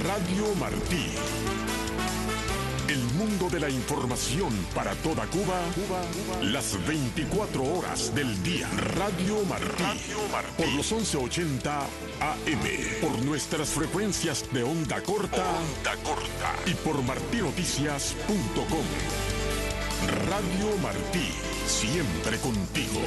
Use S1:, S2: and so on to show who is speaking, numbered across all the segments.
S1: Radio Martí. El mundo de la información para toda Cuba, las 24 horas del día. Radio Martí. Por los 1180 AM. Por nuestras frecuencias de onda corta. Y por martinoticias.com. Radio Martí. Siempre contigo.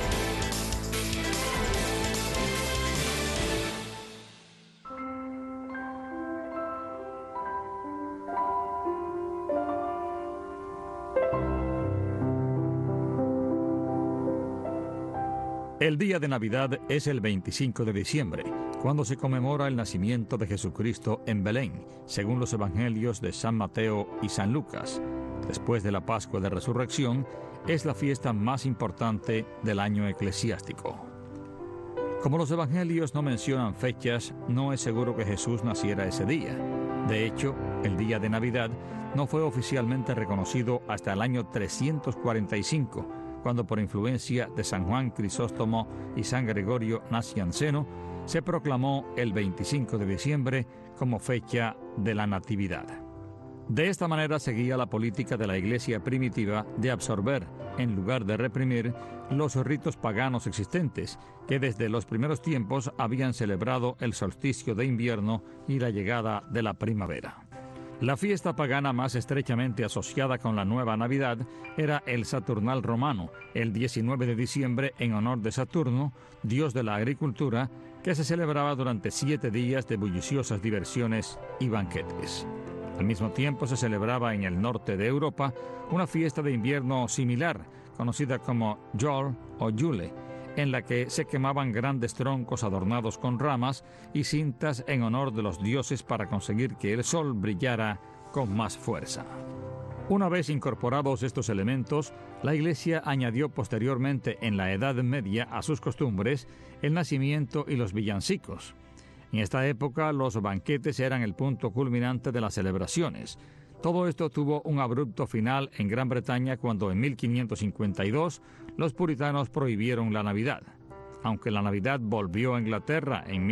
S2: El día de Navidad es el 25 de diciembre, cuando se conmemora el nacimiento de Jesucristo en Belén, según los evangelios de San Mateo y San Lucas. Después de la Pascua de Resurrección, es la fiesta más importante del año eclesiástico. Como los evangelios no mencionan fechas, no es seguro que Jesús naciera ese día. De hecho, el día de Navidad no fue oficialmente reconocido hasta el año 345, cuando por influencia de San Juan Crisóstomo y San Gregorio Nacianceno, se proclamó el 25 de diciembre como fecha de la Natividad. De esta manera seguía la política de la Iglesia primitiva de absorber, en lugar de reprimir, los ritos paganos existentes, que desde los primeros tiempos habían celebrado el solsticio de invierno y la llegada de la primavera. La fiesta pagana más estrechamente asociada con la nueva Navidad era el Saturnal romano, el 19 de diciembre en honor de Saturno, dios de la agricultura, que se celebraba durante 7 días de bulliciosas diversiones y banquetes. Al mismo tiempo se celebraba en el norte de Europa una fiesta de invierno similar, conocida como Yule o Yule, en la que se quemaban grandes troncos adornados con ramas y cintas en honor de los dioses para conseguir que el sol brillara con más fuerza. Una vez incorporados estos elementos, la Iglesia añadió posteriormente en la Edad Media a sus costumbres el nacimiento y los villancicos. En esta época los banquetes eran el punto culminante de las celebraciones. Todo esto tuvo un abrupto final en Gran Bretaña cuando en 1552 los puritanos prohibieron la Navidad. Aunque la Navidad volvió a Inglaterra en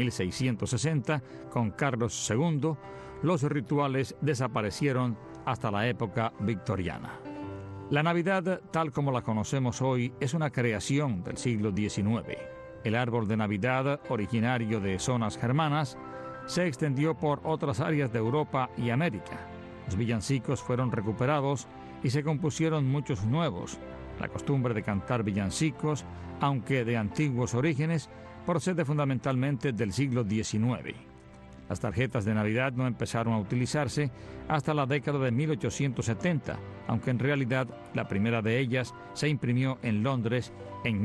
S2: 1660 con Carlos II, los rituales desaparecieron hasta la época victoriana. La Navidad, tal como la conocemos hoy, es una creación del siglo XIX. El árbol de Navidad, originario de zonas germanas, se extendió por otras áreas de Europa y América. Los villancicos fueron recuperados y se compusieron muchos nuevos. La costumbre de cantar villancicos, aunque de antiguos orígenes, procede fundamentalmente del siglo XIX. Las tarjetas de Navidad no empezaron a utilizarse hasta la década de 1870, aunque en realidad la primera de ellas se imprimió en Londres en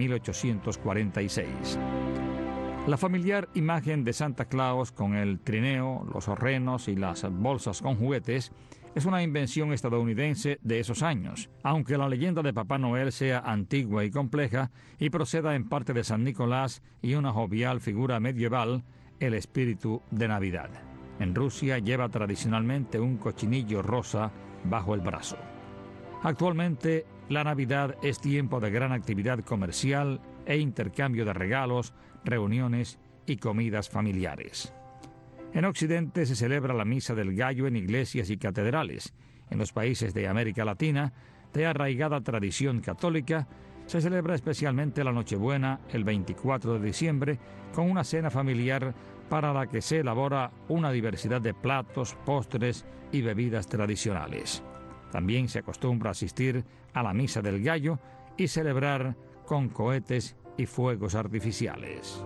S2: 1846. La familiar imagen de Santa Claus con el trineo, los renos y las bolsas con juguetes es una invención estadounidense de esos años, aunque la leyenda de Papá Noel sea antigua y compleja y proceda en parte de San Nicolás y una jovial figura medieval, el espíritu de Navidad. En Rusia lleva tradicionalmente un cochinillo rosa bajo el brazo. Actualmente, la Navidad es tiempo de gran actividad comercial e intercambio de regalos, reuniones y comidas familiares. En Occidente se celebra la Misa del Gallo en iglesias y catedrales. En los países de América Latina, de arraigada tradición católica, se celebra especialmente la Nochebuena el 24 de diciembre con una cena familiar para la que se elabora una diversidad de platos, postres y bebidas tradicionales. También se acostumbra a asistir a la Misa del Gallo y celebrar con cohetes y fuegos artificiales.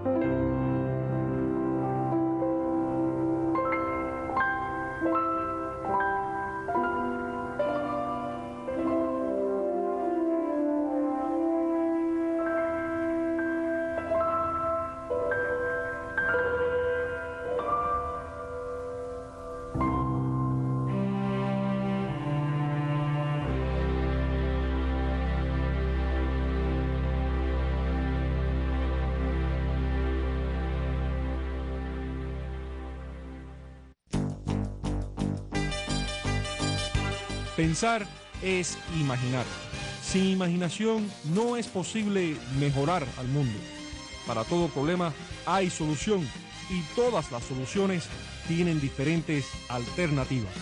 S3: Pensar es imaginar. Sin imaginación no es posible mejorar al mundo. Para todo problema hay solución. y todas las soluciones tienen diferentes alternativas.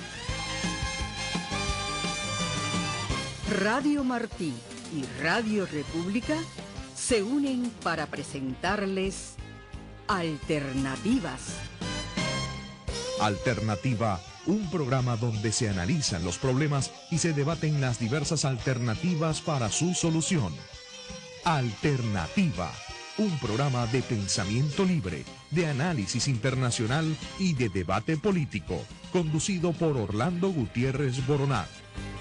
S4: Radio Martí y Radio República se unen para presentarles Alternativas.
S5: Alternativa, un programa donde se analizan los problemas y se debaten las diversas alternativas para su solución. Alternativa, un programa de pensamiento libre, de análisis internacional y de debate político, conducido por Orlando Gutiérrez Boronat.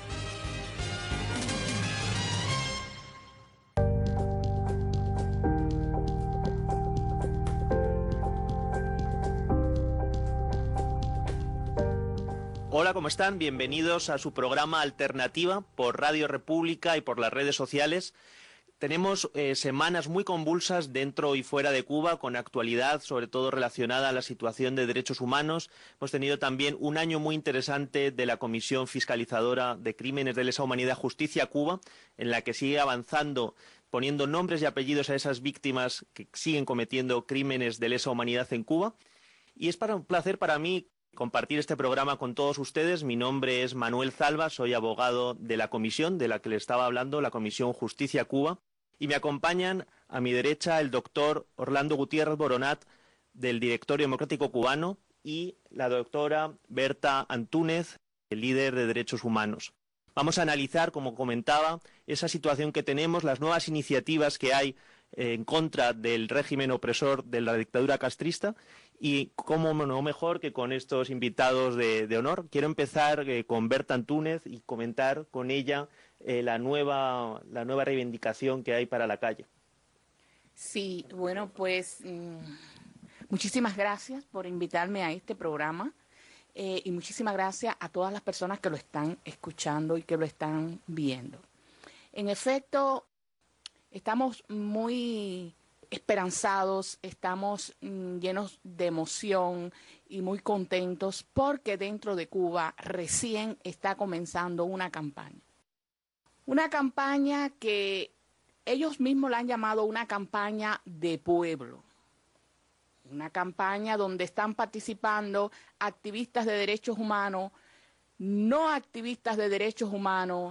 S6: Hola, ¿cómo están? Bienvenidos a su programa Alternativa por Radio República y por las redes sociales. Tenemos semanas muy convulsas dentro y fuera de Cuba, con actualidad, sobre todo relacionada a la situación de derechos humanos. Hemos tenido también un año muy interesante de la Comisión Fiscalizadora de Crímenes de Lesa Humanidad Justicia Cuba, en la que sigue avanzando, poniendo nombres y apellidos a esas víctimas que siguen cometiendo crímenes de lesa humanidad en Cuba. Y es un placer para mí compartir este programa con todos ustedes. Mi nombre es Manuel Zalba, soy abogado de la comisión de la que les estaba hablando, la Comisión Justicia Cuba, y me acompañan a mi derecha el doctor Orlando Gutiérrez Boronat, del Directorio Democrático Cubano, y la doctora Berta Antúnez, el líder de Derechos Humanos. Vamos a analizar, como comentaba, esa situación que tenemos, las nuevas iniciativas que hay en contra del régimen opresor de la dictadura castrista, y cómo no mejor que con estos invitados de honor. Quiero empezar con Berta Antúnez y comentar con ella la nueva reivindicación que hay para la calle.
S7: Sí, bueno, pues muchísimas gracias por invitarme a este programa y muchísimas gracias a todas las personas que lo están escuchando y que lo están viendo. En efecto, estamos muy esperanzados, estamos llenos de emoción y muy contentos porque dentro de Cuba recién está comenzando una campaña. Una campaña que ellos mismos la han llamado una campaña de pueblo. Una campaña donde están participando activistas de derechos humanos, no activistas de derechos humanos,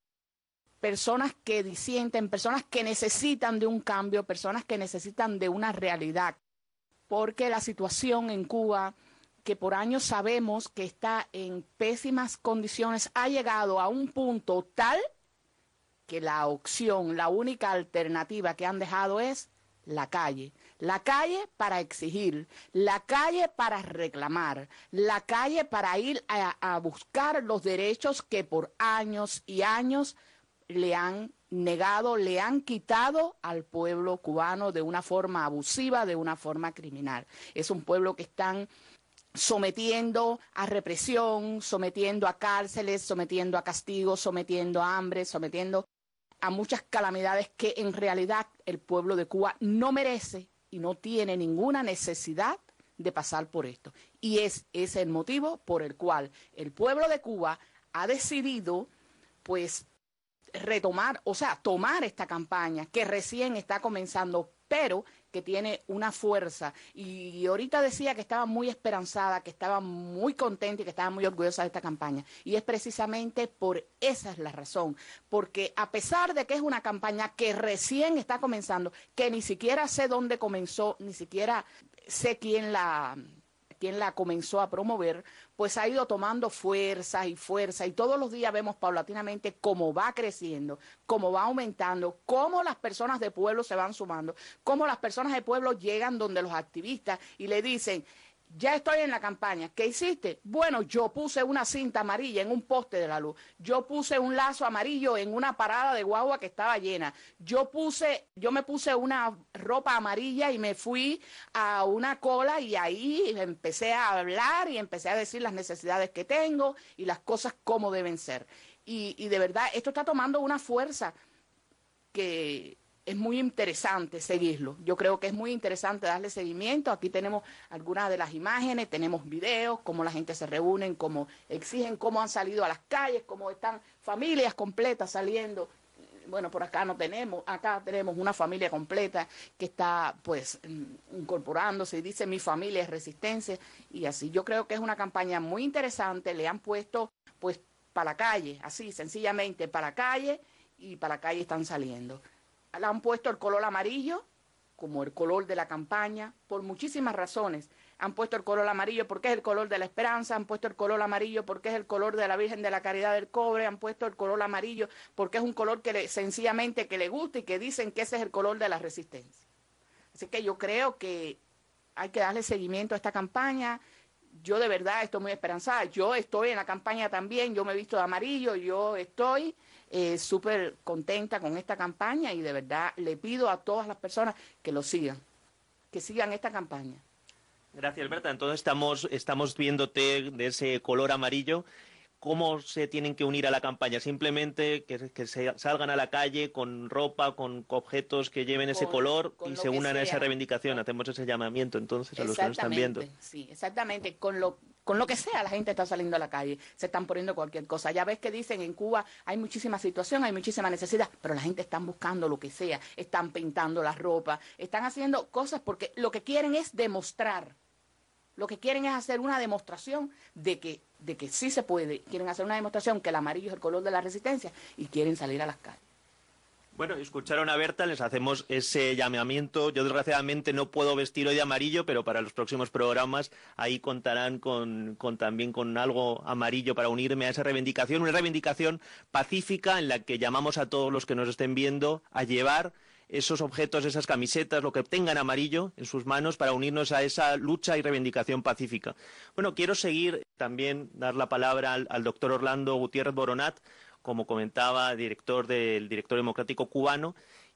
S7: personas que disienten, personas que necesitan de un cambio, personas que necesitan de una realidad, porque la situación en Cuba, que por años sabemos que está en pésimas condiciones, ha llegado a un punto tal que la opción, la única alternativa que han dejado es la calle para exigir, la calle para reclamar, la calle para ir a buscar los derechos que por años y años le han negado, le han quitado al pueblo cubano de una forma abusiva, de una forma criminal. Es un pueblo que están sometiendo a represión, sometiendo a cárceles, sometiendo a castigos, sometiendo a hambre, sometiendo a muchas calamidades que en realidad el pueblo de Cuba no merece y no tiene ninguna necesidad de pasar por esto. Y es ese el motivo por el cual el pueblo de Cuba ha decidido, pues, retomar, o sea, tomar esta campaña que recién está comenzando, pero que tiene una fuerza. Y ahorita decía que estaba muy esperanzada, que estaba muy contenta y que estaba muy orgullosa de esta campaña. Y es precisamente por esa es la razón. Porque a pesar de que es una campaña que recién está comenzando, que ni siquiera sé dónde comenzó, ni siquiera sé quién la comenzó a promover, pues ha ido tomando fuerza y todos los días vemos paulatinamente cómo va creciendo, cómo va aumentando, cómo las personas de pueblo se van sumando, cómo las personas de pueblo llegan donde los activistas y le dicen: ya estoy en la campaña. ¿Qué hiciste? Bueno, yo puse una cinta amarilla en un poste de la luz. Yo puse un lazo amarillo en una parada de guagua que estaba llena. Yo me puse una ropa amarilla y me fui a una cola y ahí empecé a hablar y empecé a decir las necesidades que tengo y las cosas como deben ser. Y de verdad, esto está tomando una fuerza que es muy interesante seguirlo. Yo creo que es muy interesante darle seguimiento. Aquí tenemos algunas de las imágenes, tenemos videos, cómo la gente se reúne, cómo exigen, cómo han salido a las calles, cómo están familias completas saliendo, bueno, por acá no tenemos, acá tenemos una familia completa que está pues incorporándose y dice mi familia es resistencia y así. Yo creo que es una campaña muy interesante, le han puesto pues para la calle, así sencillamente para la calle y para la calle están saliendo. Le han puesto el color amarillo como el color de la campaña por muchísimas razones. Han puesto el color amarillo porque es el color de la esperanza, han puesto el color amarillo porque es el color de la Virgen de la Caridad del Cobre, han puesto el color amarillo porque es un color que sencillamente que le gusta y que dicen que ese es el color de la resistencia. Así que yo creo que hay que darle seguimiento a esta campaña. Yo de verdad estoy muy esperanzada. Yo estoy en la campaña también, yo me he visto de amarillo, yo estoy súper contenta con esta campaña y de verdad le pido a todas las personas que lo sigan, que sigan esta campaña.
S6: Gracias, Berta. Entonces estamos viéndote de ese color amarillo. ¿Cómo se tienen que unir a la campaña? Simplemente que se salgan a la calle con ropa, con objetos que lleven ese color y se unan a esa reivindicación. Hacemos ese llamamiento entonces a los que nos están viendo.
S7: Sí, exactamente. Con lo que sea la gente está saliendo a la calle, se están poniendo cualquier cosa. Ya ves que dicen en Cuba hay muchísima situación, hay muchísima necesidad, pero la gente está buscando lo que sea, están pintando la ropa, están haciendo cosas porque lo que quieren es demostrar. Lo que quieren es hacer una demostración de que sí se puede. Quieren hacer una demostración que el amarillo es el color de la resistencia y quieren salir a las calles.
S6: Bueno, escucharon a Berta, les hacemos ese llamamiento. Yo desgraciadamente no puedo vestir hoy de amarillo, pero para los próximos programas ahí contarán también con algo amarillo para unirme a esa reivindicación. Una reivindicación pacífica en la que llamamos a todos los que nos estén viendo a llevar esos objetos, esas camisetas, lo que tengan amarillo en sus manos para unirnos a esa lucha y reivindicación pacífica. Bueno, quiero seguir también, dar la palabra al doctor Orlando Gutiérrez Boronat, como comentaba, director del Directorio Democrático Cubano,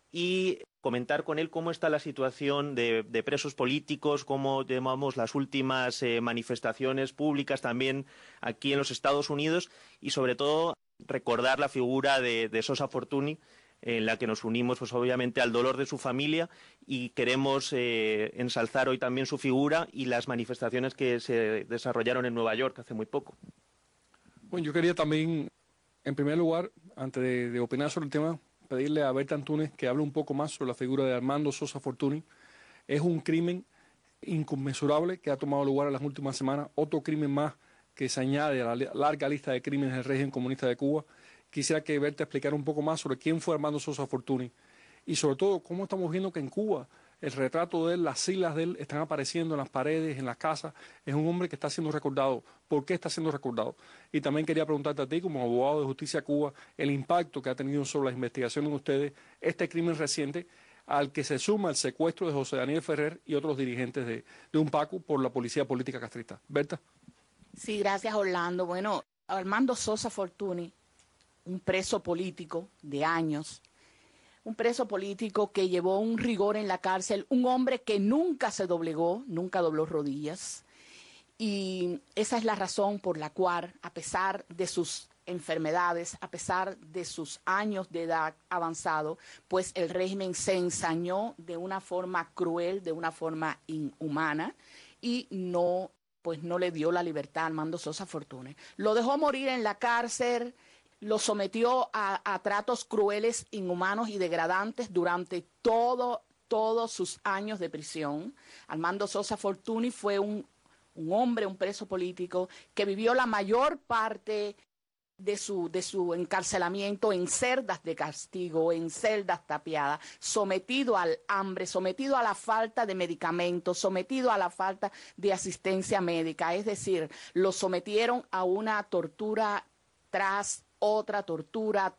S6: y comentar con él cómo está la situación de presos políticos, cómo llevamos las últimas manifestaciones públicas también aquí en los Estados Unidos y sobre todo recordar la figura de Sosa Fortuny, en la que nos unimos pues obviamente al dolor de su familia y queremos ensalzar hoy también su figura y las manifestaciones que se desarrollaron en Nueva York hace muy poco.
S3: Bueno, yo quería también, en primer lugar, antes de opinar sobre el tema, pedirle a Berta Antúnez que hable un poco más sobre la figura de Armando Sosa Fortuny. Es un crimen inconmensurable que ha tomado lugar en las últimas semanas, otro crimen más que se añade a la larga lista de crímenes del régimen comunista de Cuba. Quisiera que Berta explicara un poco más sobre quién fue Armando Sosa Fortuny y sobre todo cómo estamos viendo que en Cuba el retrato de él, las siglas de él están apareciendo en las paredes, en las casas. Es un hombre que está siendo recordado. ¿Por qué está siendo recordado? Y también quería preguntarte a ti, como abogado de Justicia Cuba, el impacto que ha tenido sobre las investigaciones de ustedes este crimen reciente al que se suma el secuestro de José Daniel Ferrer y otros dirigentes de un PACU por la policía política castrista. Berta.
S7: Sí, gracias Orlando. Bueno, Armando Sosa Fortuny, un preso político de años, un preso político que llevó un rigor en la cárcel, un hombre que nunca se doblegó, nunca dobló rodillas. Y esa es la razón por la cual, a pesar de sus enfermedades, a pesar de sus años de edad avanzado, pues el régimen se ensañó de una forma cruel, de una forma inhumana y no le dio la libertad a Armando Sosa Fortuny. Lo dejó morir en la cárcel, lo sometió a tratos crueles, inhumanos y degradantes durante todos sus años de prisión. Armando Sosa Fortuny fue un hombre, un preso político que vivió la mayor parte de su encarcelamiento en celdas de castigo, en celdas tapiadas, sometido al hambre, sometido a la falta de medicamentos, sometido a la falta de asistencia médica. Es decir, lo sometieron a una tortura tras otra tortura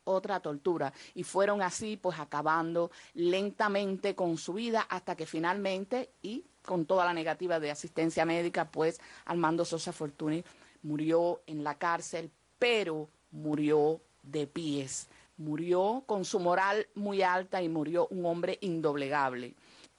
S7: y fueron así pues acabando lentamente con su vida hasta que finalmente y con toda la negativa de asistencia médica pues Armando Sosa Fortuny murió en la cárcel, pero murió de pies, murió con su moral muy alta y murió un hombre indoblegable.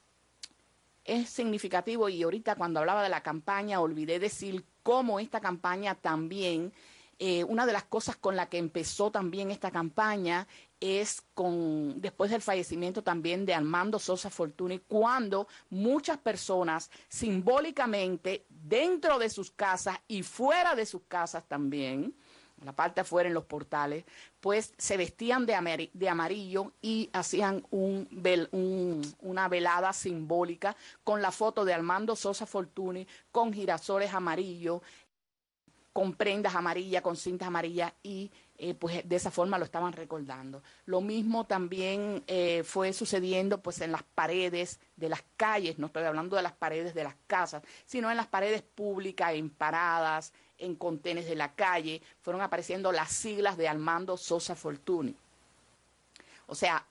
S7: Es significativo y ahorita cuando hablaba de la campaña olvidé decir cómo esta campaña también una de las cosas con la que empezó también esta campaña es después del fallecimiento también de Armando Sosa Fortuny, cuando muchas personas simbólicamente dentro de sus casas y fuera de sus casas también, la parte afuera en los portales, pues se vestían de amarillo y hacían una velada simbólica con la foto de Armando Sosa Fortuny, con girasoles amarillos, con prendas amarillas, con cintas amarillas y pues de esa forma lo estaban recordando. Lo mismo también fue sucediendo pues en las paredes de las calles, no estoy hablando de las paredes de las casas, sino en las paredes públicas, en paradas, en contenes de la calle, fueron apareciendo las siglas de Armando Sosa Fortuny. O sea,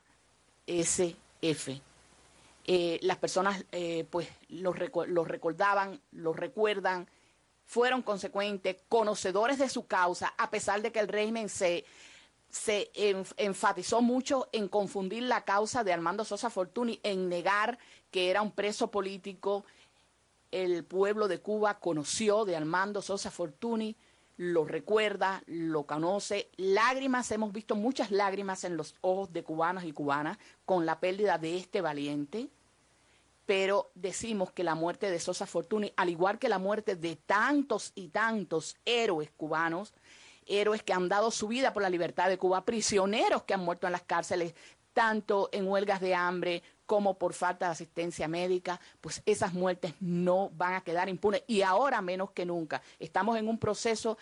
S7: ASF. Las personas pues lo recordaban, lo recuerdan, fueron consecuentes, conocedores de su causa, a pesar de que el régimen se enfatizó mucho en confundir la causa de Armando Sosa Fortuny, en negar que era un preso político. El pueblo de Cuba conoció de Armando Sosa Fortuny, lo recuerda, lo conoce. Lágrimas, hemos visto muchas lágrimas en los ojos de cubanos y cubanas con la pérdida de este valiente. Pero decimos que la muerte de Sosa Fortuny, al igual que la muerte de tantos y tantos héroes cubanos, héroes que han dado su vida por la libertad de Cuba, prisioneros que han muerto en las cárceles, tanto en huelgas de hambre como por falta de asistencia médica, pues esas muertes no van a quedar impunes. Y ahora menos que nunca, estamos en un proceso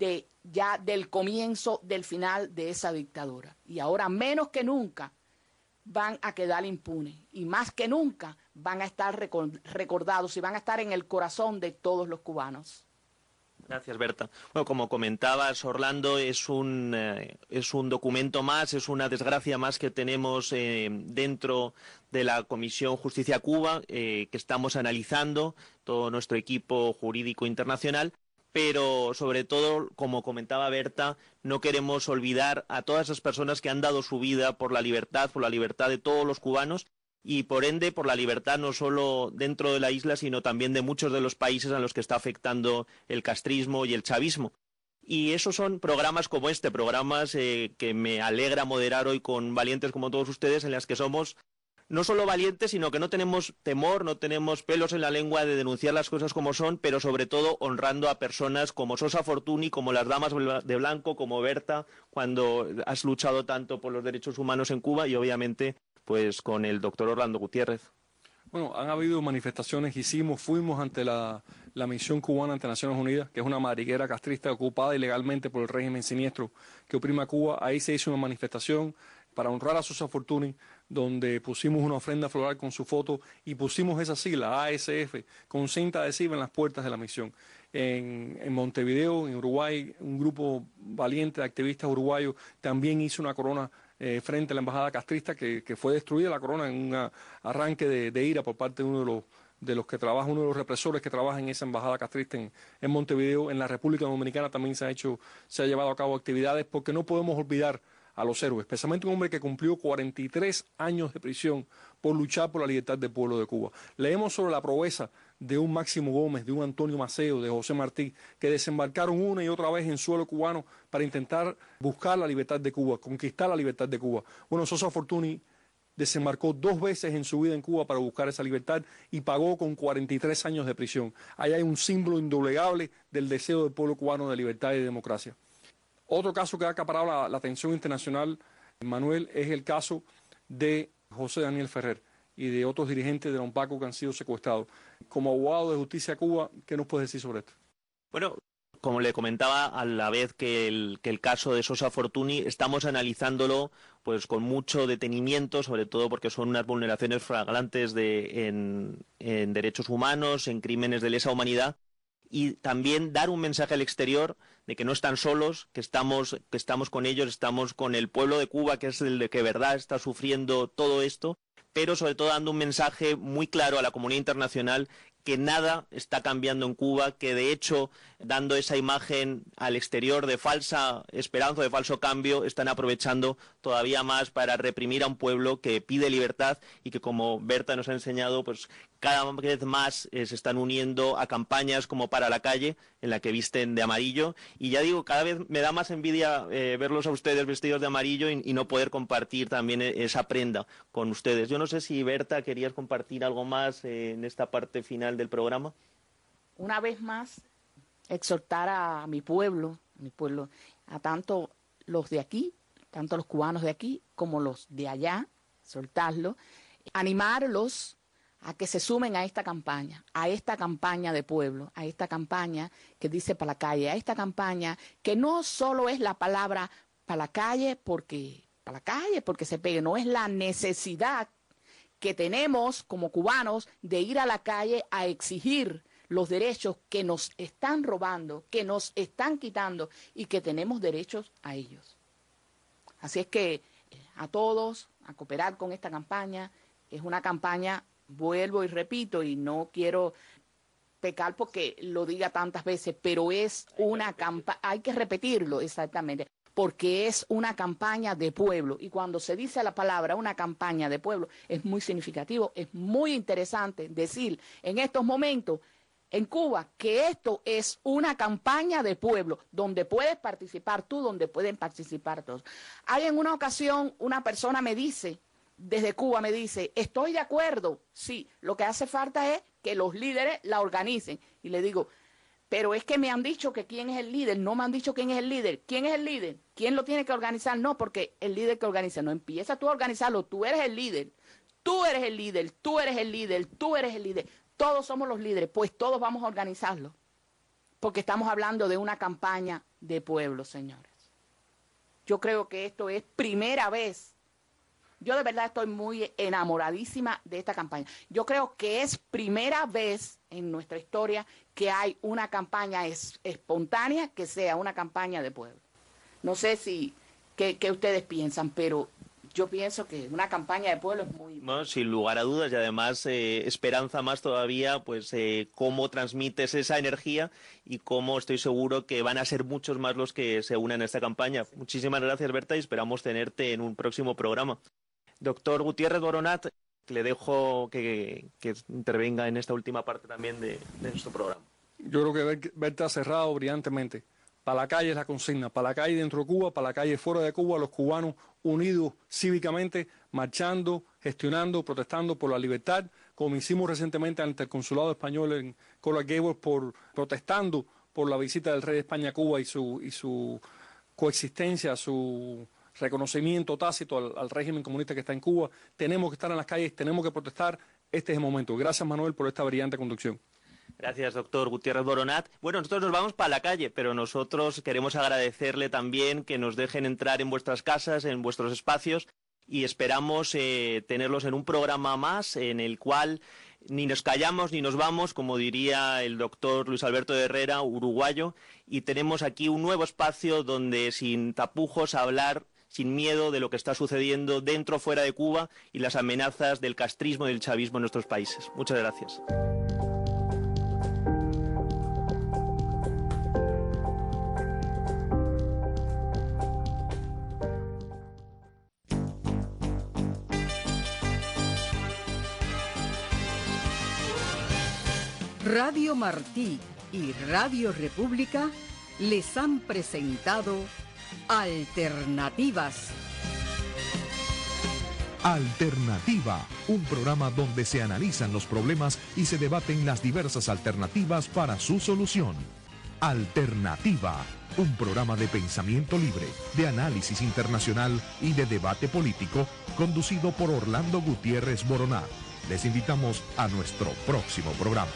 S7: ya del comienzo del final de esa dictadura. Y ahora menos que nunca van a quedar impunes y más que nunca van a estar recordados y van a estar en el corazón de todos los cubanos.
S6: Gracias, Berta. Bueno, como comentabas, Orlando, es un documento más, es una desgracia más que tenemos dentro de la Comisión Justicia Cuba, que estamos analizando, todo nuestro equipo jurídico internacional. Pero sobre todo, como comentaba Berta, no queremos olvidar a todas esas personas que han dado su vida por la libertad de todos los cubanos y por ende por la libertad no solo dentro de la isla, sino también de muchos de los países a los que está afectando el castrismo y el chavismo. Y esos son programas como este, programas que me alegra moderar hoy con valientes como todos ustedes, en las que somos no solo valientes, sino que no tenemos temor, no tenemos pelos en la lengua de denunciar las cosas como son, pero sobre todo honrando a personas como Sosa Fortuny, como las damas de blanco, como Berta, cuando has luchado tanto por los derechos humanos en Cuba, y obviamente pues con el doctor Orlando Gutiérrez.
S3: Bueno, han habido manifestaciones, fuimos ante la misión cubana ante Naciones Unidas, que es una madriguera castrista ocupada ilegalmente por el régimen siniestro que oprime a Cuba. Ahí se hizo una manifestación para honrar a Sosa Fortuny, donde pusimos una ofrenda floral con su foto y pusimos esa sigla, ASF, con cinta adhesiva en las puertas de la misión. En Montevideo, en Uruguay, un grupo valiente de activistas uruguayos también hizo una corona frente a la embajada castrista, que fue destruida la corona en un arranque de ira por parte de uno de los que trabaja, uno de los represores que trabaja en esa embajada castrista en Montevideo. En la República Dominicana también se ha llevado a cabo actividades, porque no podemos olvidar a los héroes, especialmente un hombre que cumplió 43 años de prisión por luchar por la libertad del pueblo de Cuba. Leemos sobre la proeza de un Máximo Gómez, de un Antonio Maceo, de José Martí, que desembarcaron una y otra vez en suelo cubano para intentar buscar la libertad de Cuba, conquistar la libertad de Cuba. Bueno, Sosa Fortuny desembarcó 2 veces en su vida en Cuba para buscar esa libertad y pagó con 43 años de prisión. Ahí hay un símbolo indoblegable del deseo del pueblo cubano de libertad y de democracia. Otro caso que ha acaparado la atención internacional, Manuel, es el caso de José Daniel Ferrer y de otros dirigentes de la UNPACO que han sido secuestrados. Como abogado de Justicia Cuba, ¿qué nos puedes decir sobre esto?
S6: Bueno, como le comentaba, a la vez que el caso de Sosa Fortuny, estamos analizándolo pues con mucho detenimiento, sobre todo porque son unas vulneraciones flagrantes en derechos humanos, en crímenes de lesa humanidad, y también dar un mensaje al exterior de que no están solos, que estamos con ellos, estamos con el pueblo de Cuba, que es el de que verdad está sufriendo todo esto, pero sobre todo dando un mensaje muy claro a la comunidad internacional que nada está cambiando en Cuba, que de hecho, dando esa imagen al exterior de falsa esperanza, de falso cambio, están aprovechando todavía más para reprimir a un pueblo que pide libertad y que, como Berta nos ha enseñado, pues cada vez más se están uniendo a campañas como Para la Calle, en la que visten de amarillo. Y ya digo, cada vez me da más envidia verlos a ustedes vestidos de amarillo y no poder compartir también esa prenda con ustedes. Yo no sé si, Berta, querías compartir algo más en esta parte final del programa.
S7: Una vez más, exhortar a mi pueblo mi pueblo, a tanto los de aquí, tanto los cubanos de aquí como los de allá, soltarlos, animarlos a que se sumen a esta campaña de pueblo, a esta campaña que dice para la calle, a esta campaña que no solo es la palabra para la calle porque se pegue, no es la necesidad que tenemos como cubanos de ir a la calle a exigir los derechos que nos están robando, que nos están quitando y que tenemos derechos a ellos. Así es que a todos a cooperar con esta campaña. Es una campaña, vuelvo y repito, y no quiero pecar porque lo diga tantas veces, pero es una campaña, hay que repetirlo exactamente, porque es una campaña de pueblo. Y cuando se dice la palabra una campaña de pueblo, es muy significativo, es muy interesante decir en estos momentos en Cuba que esto es una campaña de pueblo, donde puedes participar tú, donde pueden participar todos. Hay en una ocasión una persona me dice, desde Cuba me dice, estoy de acuerdo, sí, lo que hace falta es que los líderes la organicen. Y le digo, pero es que me han dicho que quién es el líder, no me han dicho quién es el líder. ¿Quién es el líder? ¿Quién lo tiene que organizar? No, porque el líder que organiza, no, empieza tú a organizarlo, tú eres el líder, tú eres el líder, tú eres el líder, tú eres el líder. Todos somos los líderes, pues todos vamos a organizarlo, porque estamos hablando de una campaña de pueblo, señores. Yo creo que esto es primera vez. Yo de verdad estoy muy enamoradísima de esta campaña. Yo creo que es primera vez en nuestra historia que hay una campaña espontánea que sea una campaña de pueblo. No sé qué ustedes piensan, pero yo pienso que una campaña de pueblo es muy...
S6: No, sin lugar a dudas, y además esperanza más todavía, pues cómo transmites esa energía y cómo estoy seguro que van a ser muchos más los que se unan a esta campaña. Muchísimas gracias, Berta, y esperamos tenerte en un próximo programa. Doctor Gutiérrez Boronat, le dejo que intervenga en esta última parte también de nuestro programa.
S3: Yo creo que Berta ha cerrado brillantemente. Para la calle es la consigna, para la calle dentro de Cuba, para la calle fuera de Cuba, los cubanos unidos cívicamente, marchando, gestionando, protestando por la libertad, como hicimos recientemente ante el consulado español en Coral Gables, protestando por la visita del rey de España a Cuba y su coexistencia, su reconocimiento tácito al régimen comunista que está en Cuba. Tenemos que estar en las calles, tenemos que protestar, este es el momento. Gracias, Manuel, por esta brillante conducción.
S6: Gracias, doctor Gutiérrez Boronat. Bueno, nosotros nos vamos para la calle, pero nosotros queremos agradecerle también que nos dejen entrar en vuestras casas, en vuestros espacios, y esperamos tenerlos en un programa más en el cual ni nos callamos ni nos vamos, como diría el doctor Luis Alberto Herrera, uruguayo, y tenemos aquí un nuevo espacio donde sin tapujos hablar sin miedo de lo que está sucediendo dentro o fuera de Cuba y las amenazas del castrismo y del chavismo en nuestros países. Muchas gracias.
S4: Radio Martí y Radio República les han presentado Alternativas.
S5: Alternativa, un programa donde se analizan los problemas y se debaten las diversas alternativas para su solución. Alternativa, un programa de pensamiento libre, de análisis internacional y de debate político, conducido por Orlando Gutiérrez Boronat. Les invitamos a nuestro próximo programa.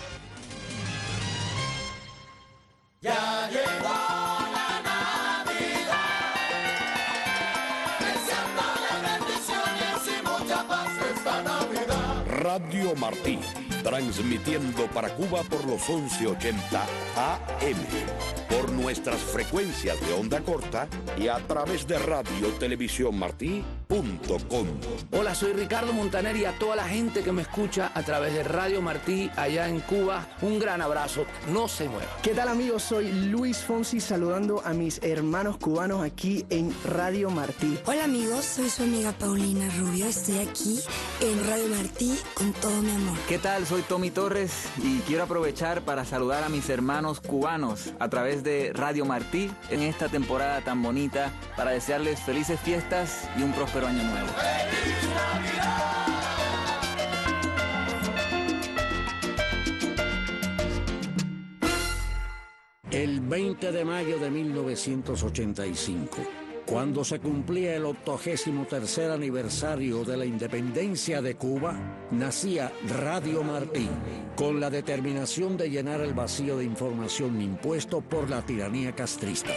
S8: Ya llegó la Navidad, deseando las bendiciones y mucha paz esta Navidad.
S1: Radio Martí, transmitiendo para Cuba por los 1180 AM, por nuestras frecuencias de onda corta y a través de radiotelevisiónmartí.com.
S9: Hola, soy Ricardo Montaner y a toda la gente que me escucha a través de Radio Martí allá en Cuba, un gran abrazo, no se muevan.
S10: ¿Qué tal, amigos? Soy Luis Fonsi saludando a mis hermanos cubanos aquí en Radio Martí.
S11: Hola, amigos, soy su amiga Paulina Rubio, estoy aquí en Radio Martí con todo mi amor.
S12: ¿Qué tal? Soy Tommy Torres y quiero aprovechar para saludar a mis hermanos cubanos a través de Radio Martí en esta temporada tan bonita para desearles felices fiestas y un próspero año nuevo.
S8: ¡Feliz Navidad!
S13: El 20 de mayo de 1985, cuando se cumplía el 83º aniversario de la independencia de Cuba, nacía Radio Martí, con la determinación de llenar el vacío de información impuesto por la tiranía castrista.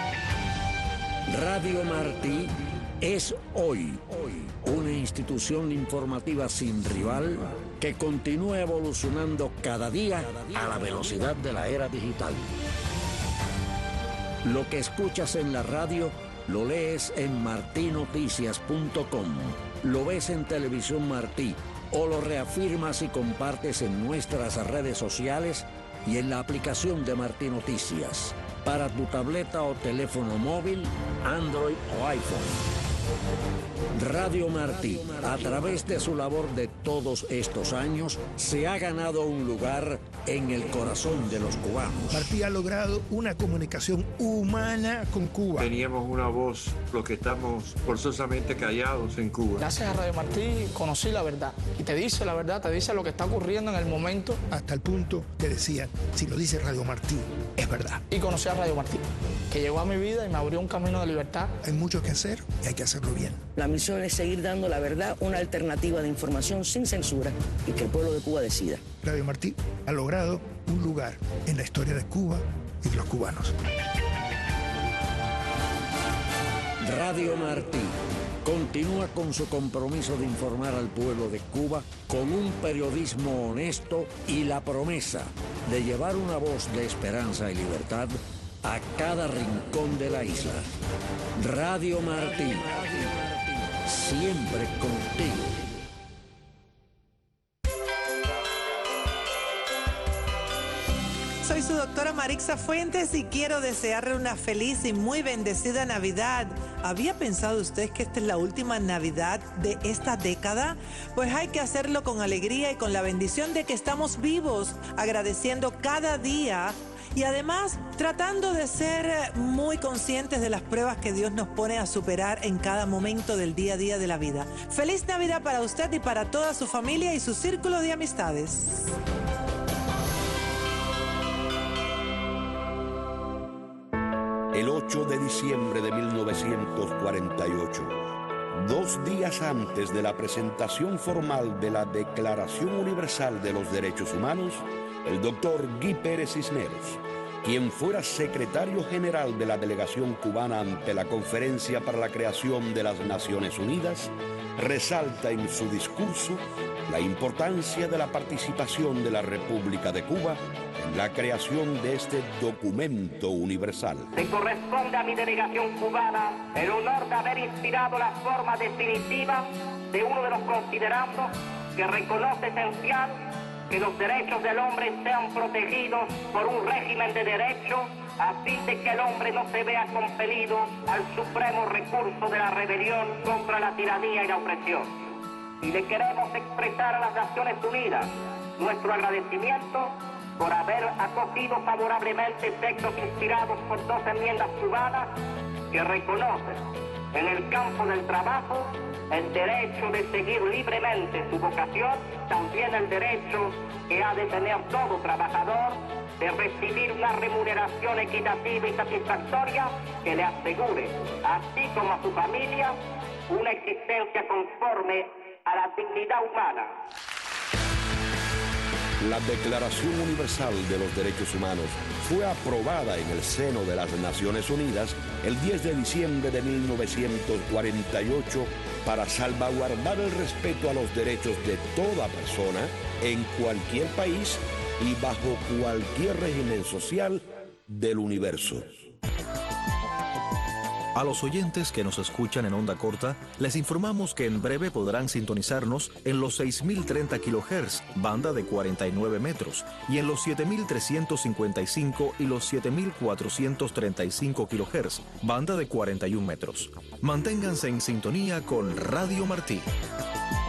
S13: Radio Martí es hoy una institución informativa sin rival que continúa evolucionando cada día a la velocidad de la era digital. Lo que escuchas en la radio lo lees en martinoticias.com, lo ves en Televisión Martí o lo reafirmas y compartes en nuestras redes sociales y en la aplicación de Martí Noticias para tu tableta o teléfono móvil, Android o iPhone. Radio Martí, a través de su labor de todos estos años, se ha ganado un lugar en el corazón de los cubanos.
S14: Martí ha logrado una comunicación humana con Cuba.
S15: Teníamos una voz, los que estamos forzosamente callados en Cuba.
S16: Gracias a Radio Martí conocí la verdad. Y te dice la verdad, te dice lo que está ocurriendo en el momento.
S14: Hasta el punto que decían, si lo dice Radio Martí, es verdad.
S16: Y conocí a Radio Martí, que llegó a mi vida y me abrió un camino de libertad.
S14: Hay mucho que hacer y hay que hacerlo bien.
S17: La misión es seguir dando la verdad, una alternativa de información sin censura y que el pueblo de Cuba decida.
S14: Radio Martí ha logrado un lugar en la historia de Cuba y de los cubanos.
S13: Radio Martí continúa con su compromiso de informar al pueblo de Cuba con un periodismo honesto y la promesa de llevar una voz de esperanza y libertad a cada rincón de la isla. Radio Martí, siempre contigo.
S18: Soy su doctora Marixa Fuentes y quiero desearle una feliz y muy bendecida Navidad. ¿Había pensado usted que esta es la última Navidad de esta década? Pues hay que hacerlo con alegría y con la bendición de que estamos vivos, agradeciendo cada día y además tratando de ser muy conscientes de las pruebas que Dios nos pone a superar en cada momento del día a día de la vida. Feliz Navidad para usted y para toda su familia y su círculo de amistades.
S1: El 8 de diciembre de 1948, 2 días antes de la presentación formal de la Declaración Universal de los Derechos Humanos, el doctor Guy Pérez Cisneros, quien fuera secretario general de la delegación cubana ante la Conferencia para la Creación de las Naciones Unidas, resalta en su discurso la importancia de la participación de la República de Cuba en la creación de este documento universal.
S19: Le corresponde a mi delegación cubana el honor de haber inspirado la forma definitiva de uno de los considerandos que reconoce esencial que los derechos del hombre sean protegidos por un régimen de derecho a fin de que el hombre no se vea compelido al supremo recurso de la rebelión contra la tiranía y la opresión. Y le queremos expresar a las Naciones Unidas nuestro agradecimiento por haber acogido favorablemente textos inspirados por 2 enmiendas cubanas que reconocen en el campo del trabajo el derecho de seguir libremente su vocación, también el derecho que ha de tener todo trabajador de recibir una remuneración equitativa y satisfactoria que le asegure, así como a su familia, una existencia conforme a la dignidad humana.
S1: La Declaración Universal de los Derechos Humanos fue aprobada en el seno de las Naciones Unidas el 10 de diciembre de 1948 para salvaguardar el respeto a los derechos de toda persona en cualquier país y bajo cualquier régimen social del universo.
S20: A los oyentes que nos escuchan en onda corta, les informamos que en breve podrán sintonizarnos en los 6.030 kHz, banda de 49 metros, y en los 7.355 y los 7.435 kHz, banda de 41 metros. Manténganse en sintonía con Radio Martí.